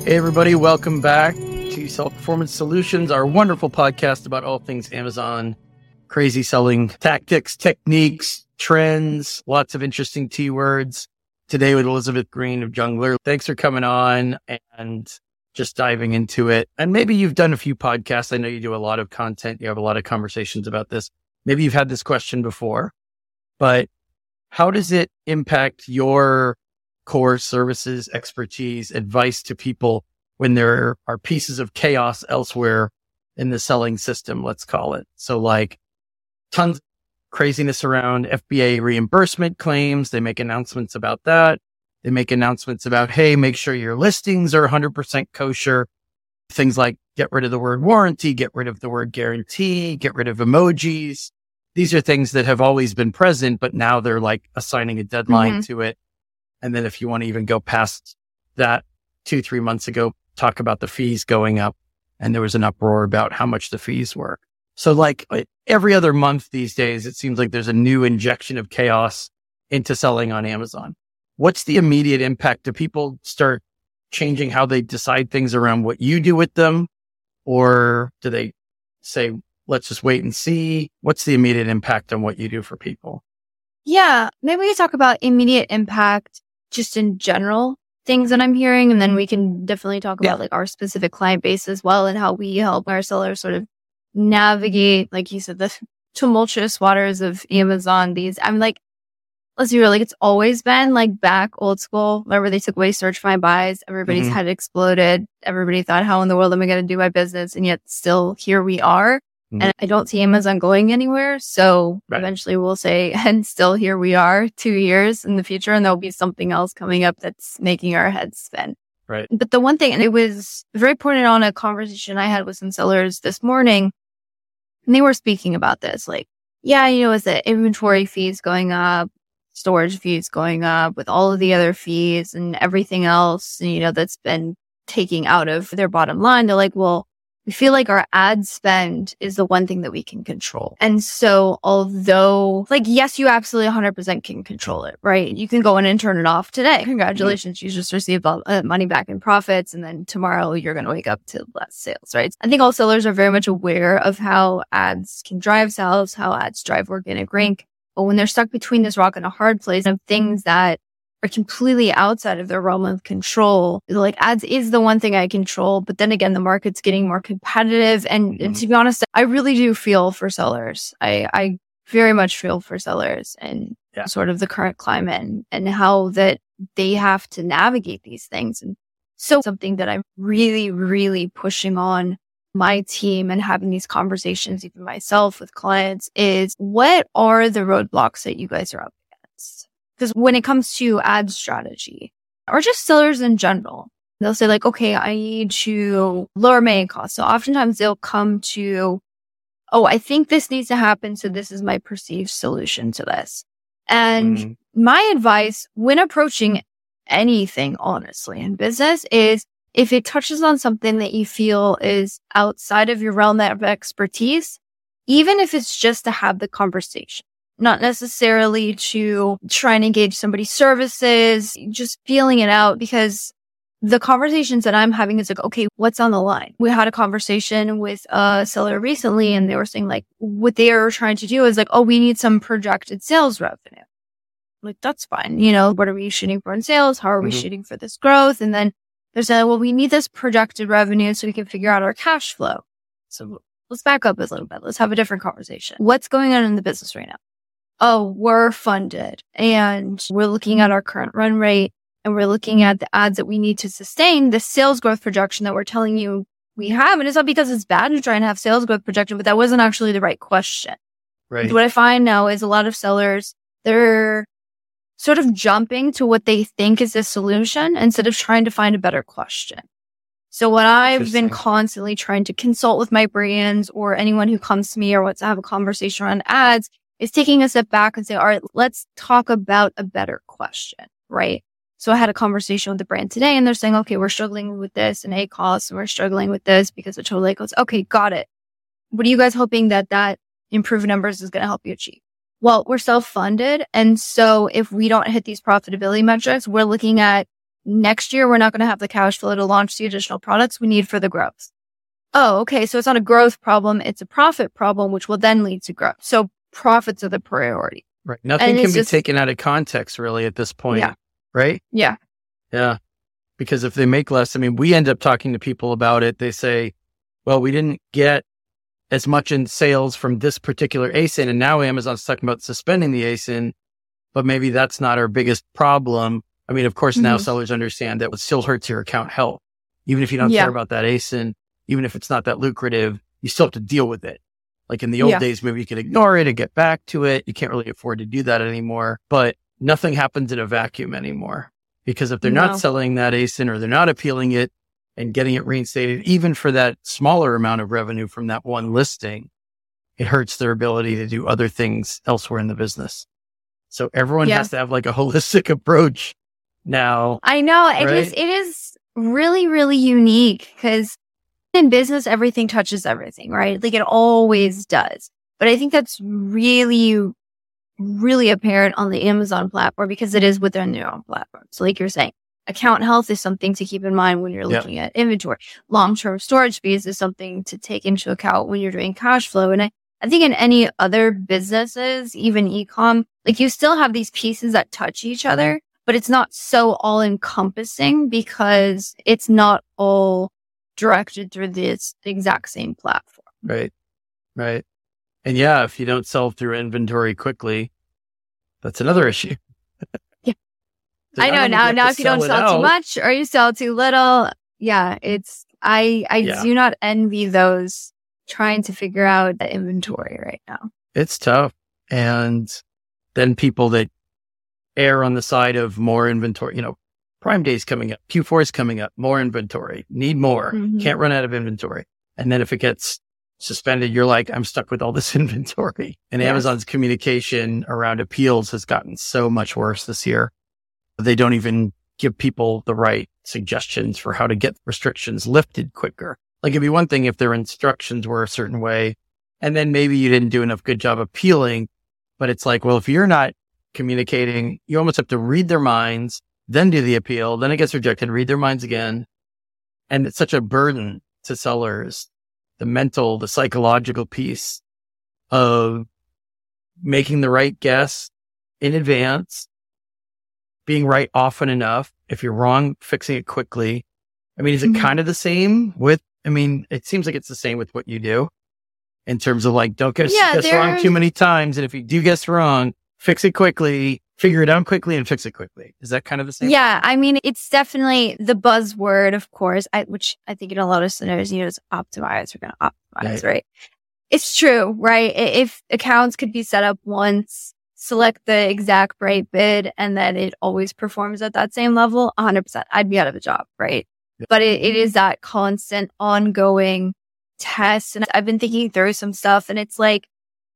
Hey, everybody. Welcome back to Sell Performance Solutions, our wonderful podcast about all things Amazon, crazy selling tactics, techniques, trends, lots of interesting keywords. Today with Elizabeth Green of Jungler. Thanks for coming on and just diving into it. And maybe you've done a few podcasts. I know you do a lot of content. You have a lot of conversations about this. Maybe you've had this question before, but how does it impact your core services, expertise, advice to people when there are pieces of chaos elsewhere in the selling system, let's call it? So like tons of craziness around FBA reimbursement claims. They make announcements about that. They make announcements about, hey, make sure your listings are 100% kosher. Things like get rid of the word warranty, get rid of the word guarantee, get rid of emojis. These are things that have always been present, but now they're like assigning a deadline to it. And then if you want to even go past that 2-3 months ago, talk about the fees going up. And there was an uproar about how much the fees were. So like every other month these days, it seems like there's a new injection of chaos into selling on Amazon. What's the immediate impact? Do people start changing how they decide things around what you do with them? Or do they say, let's just wait and see? What's the immediate impact on what you do for people? Yeah, maybe we could talk about immediate impact just in general, things that I'm hearing, and then we can definitely talk about like our specific client base as well and how we help our sellers sort of navigate, like you said, the tumultuous waters of Amazon. I'm like, let's be real, like it's always been like back old school, whenever they took away search, find, buys, everybody's head exploded. Everybody thought, how in the world am I going to do my business? And yet still here we are. And I don't see Amazon going anywhere. So eventually we'll say, and still here we are 2 years in the future, and there'll be something else coming up that's making our heads spin. Right. But the one thing, and it was very important on a conversation I had with some sellers this morning, and they were speaking about this, like, yeah, is the inventory fees going up, storage fees going up with all of the other fees and everything else, that's been taking out of their bottom line. They're like, well, we feel like our ad spend is the one thing that we can control. And so although, like, yes, you absolutely 100% can control it, right? You can go in and turn it off today. Congratulations. You just received money back in profits. And then tomorrow you're going to wake up to less sales, right? I think all sellers are very much aware of how ads can drive sales, how ads drive organic rank. But when they're stuck between this rock and a hard place of things that are completely outside of their realm of control, like ads is the one thing I control. But then again, the market's getting more competitive. And to be honest, I really do feel for sellers. I very much feel for sellers and sort of the current climate and how that they have to navigate these things. And so something that I'm really, really pushing on my team and having these conversations, even myself with clients, is what are the roadblocks that you guys are up against? Because when it comes to ad strategy or just sellers in general, they'll say like, okay, I need to lower my costs. So oftentimes they'll come to, oh, I think this needs to happen. So this is my perceived solution to this. And my advice when approaching anything, honestly, in business is if it touches on something that you feel is outside of your realm of expertise, even if it's just to have the conversation. Not necessarily to try and engage somebody's services, just feeling it out, because the conversations that I'm having is like, okay, what's on the line? We had a conversation with a seller recently and they were saying like, what they are trying to do is like, oh, we need some projected sales revenue. Like, that's fine. What are we shooting for in sales? How are we shooting for this growth? And then they're saying, well, we need this projected revenue so we can figure out our cash flow. So let's back up a little bit. Let's have a different conversation. What's going on in the business right now? Oh, we're funded and we're looking at our current run rate and we're looking at the ads that we need to sustain the sales growth projection that we're telling you we have. And it's not because it's bad to try and have sales growth projection, but that wasn't actually the right question. Right. What I find now is a lot of sellers, they're sort of jumping to what they think is the solution instead of trying to find a better question. So what I've been constantly trying to consult with my brands or anyone who comes to me or wants to have a conversation around ads is taking a step back and say, all right, let's talk about a better question, right? So I had a conversation with the brand today and they're saying, okay, we're struggling with this and ACoS and we're struggling with this because of total ACoS. Okay, got it. What are you guys hoping that improved numbers is going to help you achieve? Well, we're self-funded. And so if we don't hit these profitability metrics, we're looking at next year, we're not going to have the cash flow to launch the additional products we need for the growth. Oh, okay. So it's not a growth problem. It's a profit problem, which will then lead to growth. So profits are the priority. Right. Nothing can be taken out of context really at this point. Yeah. Right? Yeah. Yeah. Because if they make less, I mean, we end up talking to people about it. They say, well, we didn't get as much in sales from this particular ASIN. And now Amazon's talking about suspending the ASIN, but maybe that's not our biggest problem. I mean, of course, now sellers understand that it still hurts your account health. Even if you don't care about that ASIN, even if it's not that lucrative, you still have to deal with it. Like in the old days, maybe you could ignore it and get back to it. You can't really afford to do that anymore, but nothing happens in a vacuum anymore, because if they're not selling that ASIN or they're not appealing it and getting it reinstated, even for that smaller amount of revenue from that one listing, it hurts their ability to do other things elsewhere in the business. So everyone has to have like a holistic approach now. I know. Right? It is really, really unique because in business, everything touches everything, right? Like it always does. But I think that's really, really apparent on the Amazon platform because it is within their own platform. So like you're saying, account health is something to keep in mind when you're looking at inventory. Long-term storage fees is something to take into account when you're doing cash flow. And I think in any other businesses, even e-com, like you still have these pieces that touch each other, but it's not so all encompassing because it's not all directed through the exact same platform. Right. Right. And yeah, if you don't sell through inventory quickly, that's another issue. I know now if you don't sell too much or you sell too little, I do not envy those trying to figure out the inventory right now. It's tough. And then people that err on the side of more inventory, Prime Day is coming up, Q4 is coming up, more inventory, need more, can't run out of inventory. And then if it gets suspended, you're like, I'm stuck with all this inventory. And Amazon's communication around appeals has gotten so much worse this year. They don't even give people the right suggestions for how to get restrictions lifted quicker. Like it'd be one thing if their instructions were a certain way, and then maybe you didn't do enough good job appealing. But it's like, well, if you're not communicating, you almost have to read their minds, then do the appeal, then it gets rejected, read their minds again. And it's such a burden to sellers, the mental, the psychological piece of making the right guess in advance, being right often enough. If you're wrong, fixing it quickly. I mean, is it kind of the same with, it seems like it's the same with what you do in terms of like, don't guess wrong too many times. And if you do guess wrong, fix it quickly, figure it out quickly and fix it quickly. Is that kind of the same? Yeah. It's definitely the buzzword, of course, which I think in a lot of scenarios, is optimize. We're going to optimize, right? It's true, right? If accounts could be set up once, select the exact right bid, and then it always performs at that same level, 100%, I'd be out of a job, right? Yeah. But it is that constant ongoing test. And I've been thinking through some stuff, and it's like,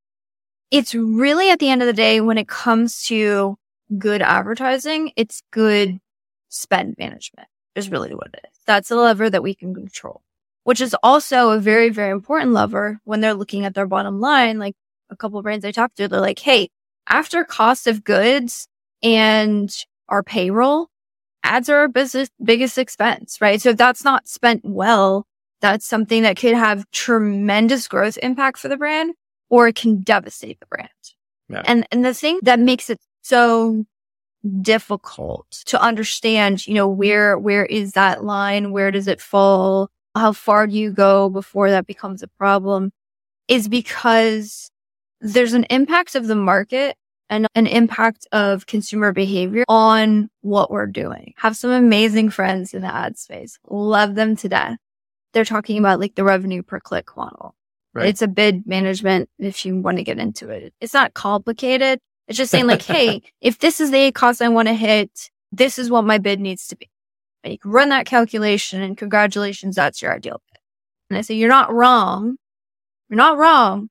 it's really at the end of the day, when it comes to good advertising, it's good spend management is really what it is. That's a lever that we can control, which is also a very, very important lever when they're looking at their bottom line. Like a couple of brands I talked to, they're like, hey, after cost of goods and our payroll, ads are our biggest expense, right? So if that's not spent well, that's something that could have tremendous growth impact for the brand, or it can devastate the brand. Yeah. And the thing that makes it so difficult to understand, where is that line? Where does it fall? How far do you go before that becomes a problem? Is because there's an impact of the market and an impact of consumer behavior on what we're doing. Have some amazing friends in the ad space. Love them to death. They're talking about like the revenue per click model. Right. It's a bid management if you want to get into it. It's not complicated. It's just saying like, hey, if this is the cost I want to hit, this is what my bid needs to be. And you can run that calculation and congratulations, that's your ideal bid. And I say, you're not wrong. You're not wrong.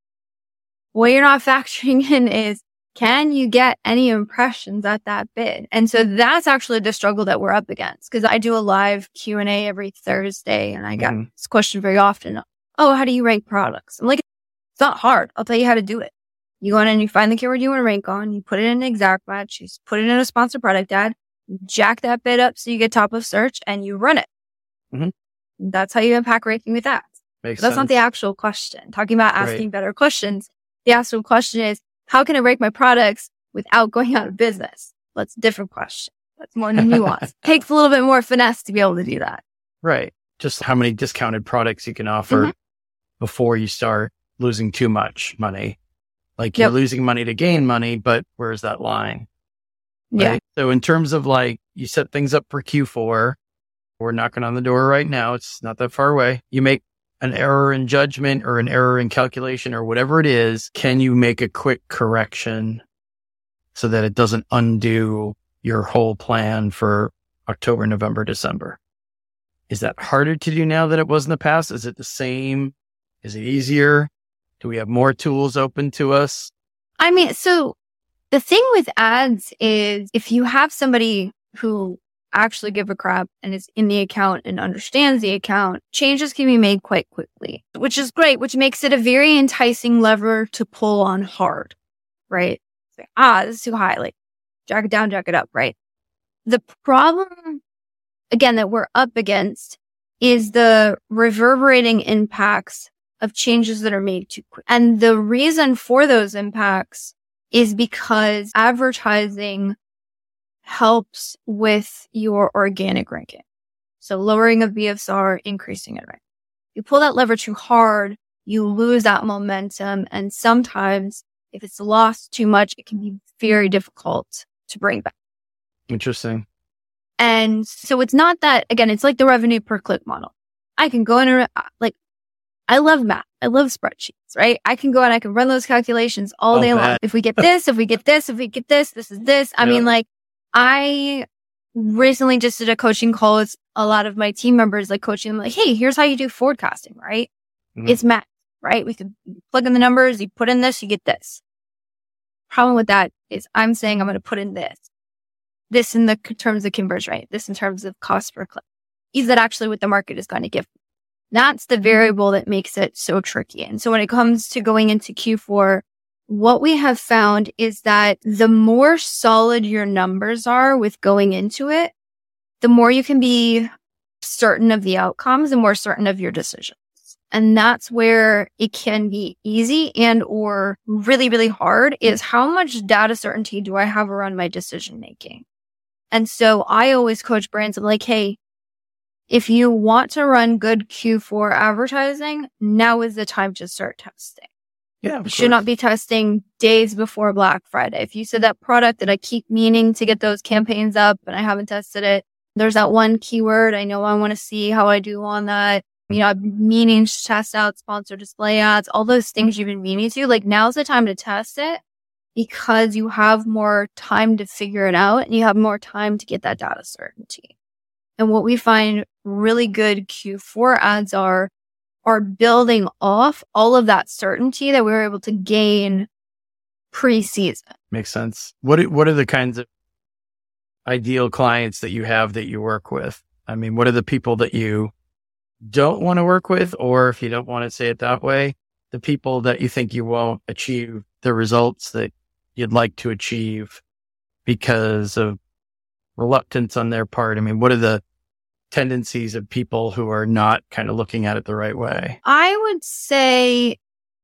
What you're not factoring in is, can you get any impressions at that bid? And so that's actually the struggle that we're up against, because I do a live Q&A every Thursday and I get this question very often. Oh, how do you rank products? I'm like, it's not hard. I'll tell you how to do it. You go in and you find the keyword you want to rank on. You put it in an exact match. You put it in a sponsored product ad. jack that bid up so you get top of search and you run it. Mhm. That's how you impact ranking with ads. Makes That's sense. not the actual question. Talking about asking Right. better questions. The actual question is, how can I rank my products without going out of business? That's a different question. That's more nuanced. Takes a little bit more finesse to be able to do that. Right. Just how many discounted products you can offer before you start losing too much money. Like you're losing money to gain money, but where's that line? Yeah. Right? So in terms of like, you set things up for Q4, we're knocking on the door right now. It's not that far away. You make an error in judgment or an error in calculation or whatever it is. Can you make a quick correction so that it doesn't undo your whole plan for October, November, December? Is that harder to do now than it was in the past? Is it the same? Is it easier? Do we have more tools open to us? I mean, so the thing with ads is if you have somebody who actually give a crap and is in the account and understands the account, changes can be made quite quickly, which is great, which makes it a very enticing lever to pull on hard, right? It's like, this is too high. Like, jack it down, jack it up, right? The problem, again, that we're up against is the reverberating impacts of changes that are made too quick. And the reason for those impacts is because advertising helps with your organic ranking. So lowering of BFSR, increasing it, right? You pull that lever too hard, you lose that momentum. And sometimes if it's lost too much, it can be very difficult to bring back. Interesting. And so it's not that, again, it's like the revenue per click model. I can go in and I love math. I love spreadsheets, right? I can go and I can run those calculations all day long. If we get this, if we get this, if we get this, this is this. I mean, like, I recently just did a coaching call with a lot of my team members, like coaching them, like, hey, here's how you do forecasting, right? It's math, right? We can plug in the numbers, you put in this, you get this. Problem with that is I'm saying I'm going to put in this in the terms of conversion rate, this in terms of cost per click. Is that actually what the market is going to give? That's the variable that makes it so tricky. And so when it comes to going into Q4, what we have found is that the more solid your numbers are with going into it, the more you can be certain of the outcomes and more certain of your decisions. And that's where it can be easy and or really, really hard is how much data certainty do I have around my decision making? And so I always coach brands. I'm like, hey, if you want to run good Q4 advertising, now is the time to start testing. Yeah, you should not be testing days before Black Friday. If you said that product that I keep meaning to get those campaigns up and I haven't tested it, there's that one keyword. I know I want to see how I do on that. You know, I've been meaning to test out sponsored display ads, all those things you've been meaning to. Like, now's the time to test it because you have more time to figure it out and you have more time to get that data certainty. And what we find really good Q4 ads are building off all of that certainty that we were able to gain pre-season. Makes sense. What are the kinds of ideal clients that you have that you work with? I mean, what are the people that you don't want to work with? Or if you don't want to say it that way, the people that you think you won't achieve the results that you'd like to achieve because of reluctance on their part? I mean, what are the tendencies of people who are not kind of looking at it the right way? I would say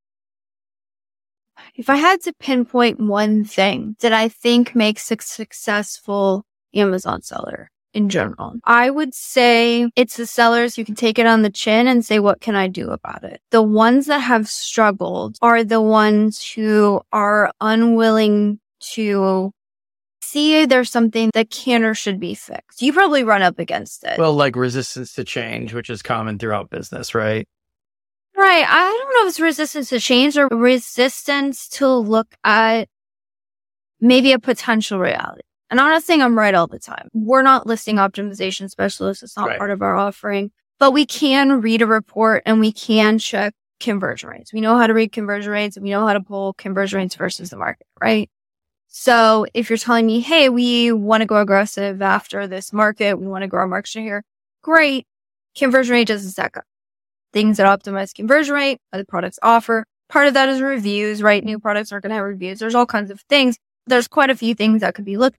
if I had to pinpoint one thing that I think makes a successful Amazon seller in general, I would say it's the sellers who can take it on the chin and say, what can I do about it? The ones that have struggled are the ones who are unwilling to see there's something that can or should be fixed. You probably run up against it. Well, like resistance to change, which is common throughout business, right? Right. I don't know if it's resistance to change or resistance to look at maybe a potential reality. And I'm not saying I'm right all the time. We're not listing optimization specialists. It's not part of our offering, but we can read a report and we can check conversion rates. We know how to read conversion rates and we know how to pull conversion rates versus the market, right? So if you're telling me, hey, we want to go aggressive after this market, we want to grow our market share here, great. Conversion rate doesn't stack up. Things that optimize conversion rate are the products offer. Part of that is reviews, right? New products aren't going to have reviews. There's all kinds of things. There's quite a few things that could be looked at.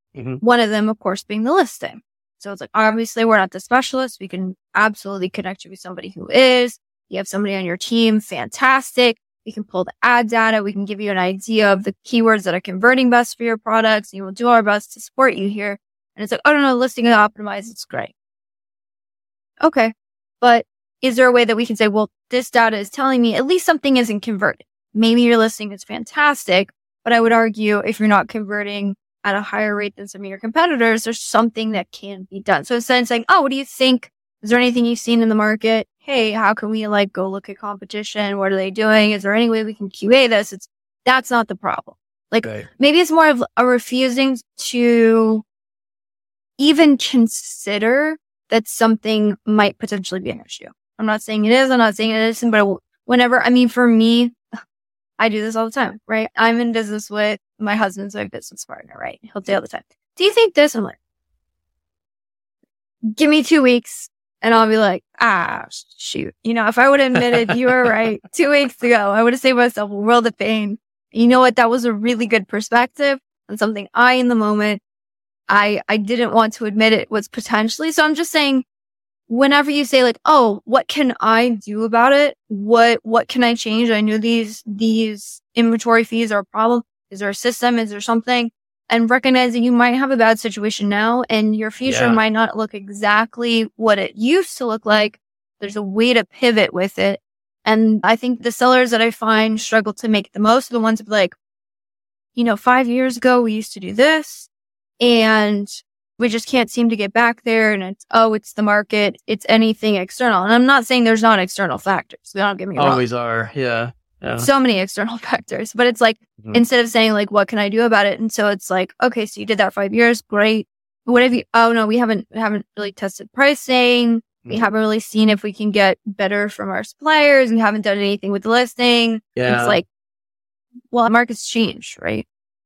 One of them, of course, being the listing. So it's like, obviously, we're not the specialists. We can absolutely connect you with somebody who is. You have somebody on your team. Fantastic. We can pull the ad data. We can give you an idea of the keywords that are converting best for your products. And we will do our best to support you here. And it's like, oh, no, listing is optimized. It's great. Okay. But is there a way that we can say, well, this data is telling me at least something isn't converted? Maybe your listing is fantastic, but I would argue if you're not converting at a higher rate than some of your competitors, there's something that can be done. So instead of saying, oh, what do you think? Is there anything you've seen in the market? Hey, how can we go look at competition? What are they doing? Is there any way we can QA this? That's not the problem. Maybe it's more of a refusing to even consider that something might potentially be an issue. I'm not saying it is. I'm not saying it isn't, but for me, I do this all the time, right? I'm in business with my husband's my business partner, right? He'll say all the time, do you think this? I'm like, give me 2 weeks and I'll be like, shoot. If I would have admitted you were right 2 weeks ago, I would have saved myself a world of pain. You know what? That was a really good perspective on something in the moment, I didn't want to admit it was potentially. So I'm just saying, whenever you say oh, what can I do about it? What can I change? I knew these inventory fees are a problem. Is there a system? Is there something? And recognizing you might have a bad situation now and your future might not look exactly what it used to look like. There's a way to pivot with it. And I think the sellers that I find struggle to make the most are the ones who are 5 years ago, we used to do this and we just can't seem to get back there. And it's the market. It's anything external. And I'm not saying there's not external factors. Don't get me wrong. Always are. Yeah. So many external factors, but it's instead of saying what can I do about it? And so it's okay, so you did that 5 years. Great. What have you, no, we haven't really tested pricing. We haven't really seen if we can get better from our suppliers. We haven't done anything with the listing. Yeah. It's the market's changed, right?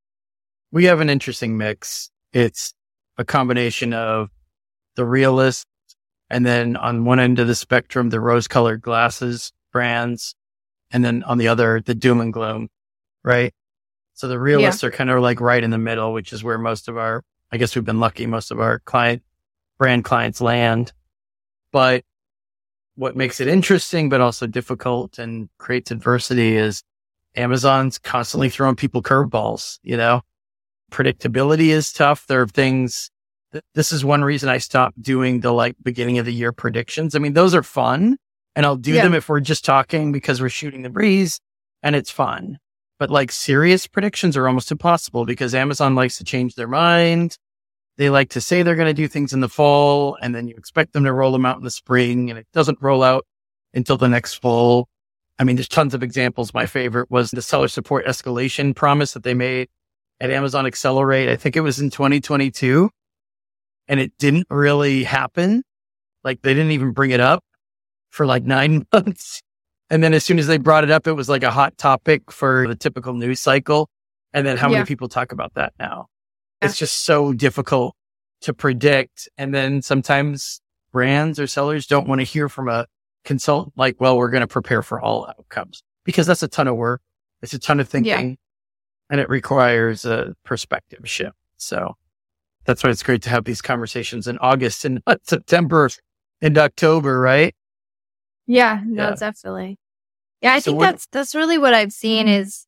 We have an interesting mix. It's a combination of the realist and then on one end of the spectrum, the rose-colored glasses brands. And then on the other, the doom and gloom, right? So the realists are kind of right in the middle, which is where most of our, I guess we've been lucky, most of our brand clients land. But what makes it interesting, but also difficult and creates adversity is Amazon's constantly throwing people curveballs, Predictability is tough. There are things, this is one reason I stopped doing the beginning of the year predictions. I mean, those are fun. And I'll do them if we're just talking because we're shooting the breeze and it's fun. But serious predictions are almost impossible because Amazon likes to change their mind. They like to say they're going to do things in the fall and then you expect them to roll them out in the spring and it doesn't roll out until the next fall. I mean, there's tons of examples. My favorite was the seller support escalation promise that they made at Amazon Accelerate. I think it was in 2022 and it didn't really happen. They didn't even bring it up for 9 months. And then as soon as they brought it up, it was a hot topic for the typical news cycle. And then how many people talk about that now? It's just so difficult to predict. And then sometimes brands or sellers don't want to hear from a consultant we're going to prepare for all outcomes because that's a ton of work. It's a ton of thinking and it requires a perspective shift. So that's why it's great to have these conversations in August and not September and October, right? Yeah, no, definitely. Yeah, I think that's really what I've seen is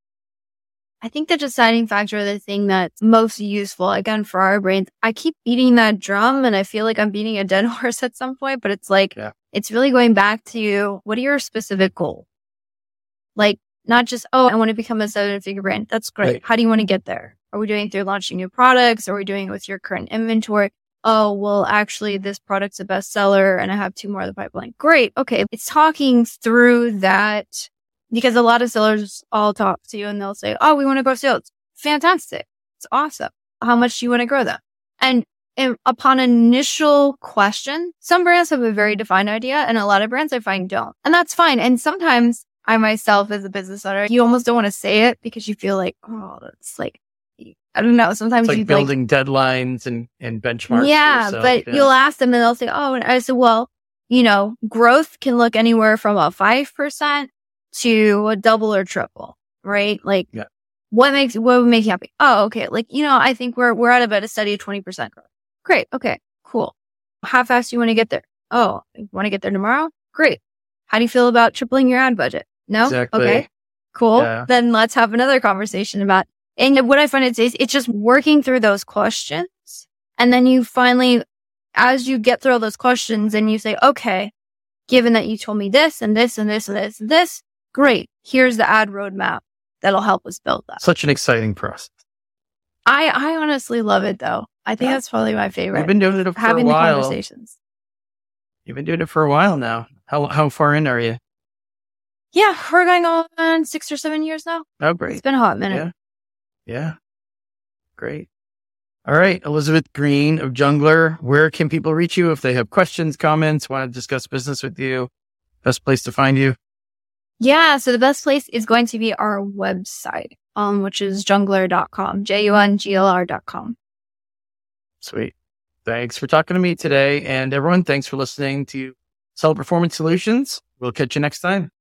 I think the deciding factor, the thing that's most useful, again, for our brains, I keep beating that drum and I feel like I'm beating a dead horse at some point, but it's it's really going back to what are your specific goals? Not just, I want to become a 7-figure brand. That's great. Right. How do you want to get there? Are we doing it through launching new products? Are we doing it with your current inventory? Oh, well, actually, this product's a bestseller and I have 2 more in the pipeline. Great. Okay. It's talking through that because a lot of sellers all talk to you and they'll say, oh, we want to grow sales. Fantastic. It's awesome. How much do you want to grow them? And upon initial question, some brands have a very defined idea and a lot of brands I find don't. And that's fine. And sometimes I myself as a business owner, you almost don't want to say it because you feel that's I don't know. Sometimes it's you building deadlines and benchmarks. Yeah, but you'll ask them and they'll say, oh, and I said, well, growth can look anywhere from a 5% to a double or triple, right? what would make you happy? Oh, okay. Like, I think we're at about a steady 20% growth. Great. Okay, cool. How fast do you want to get there? Oh, you want to get there tomorrow? Great. How do you feel about tripling your ad budget? No? Exactly. Okay, cool. Yeah. Then let's have another conversation about, and what I find it's just working through those questions. And then you finally, as you get through all those questions and you say, okay, given that you told me this and this and this and this and this, great. Here's the ad roadmap that'll help us build that. Such an exciting process. I honestly love it though. I think that's probably my favorite. You've been doing it for having a while. the conversations. You've been doing it for a while now. How far in are you? Yeah, we're going on 6 or 7 years now. Oh, great. It's been a hot minute. Yeah. Great. All right. Elizabeth Green of Jungler. Where can people reach you if they have questions, comments, want to discuss business with you? Best place to find you? Yeah. So the best place is going to be our website, which is jungler.com, JUNGLR.com. Sweet. Thanks for talking to me today. And everyone, thanks for listening to Seller Performance Solutions. We'll catch you next time.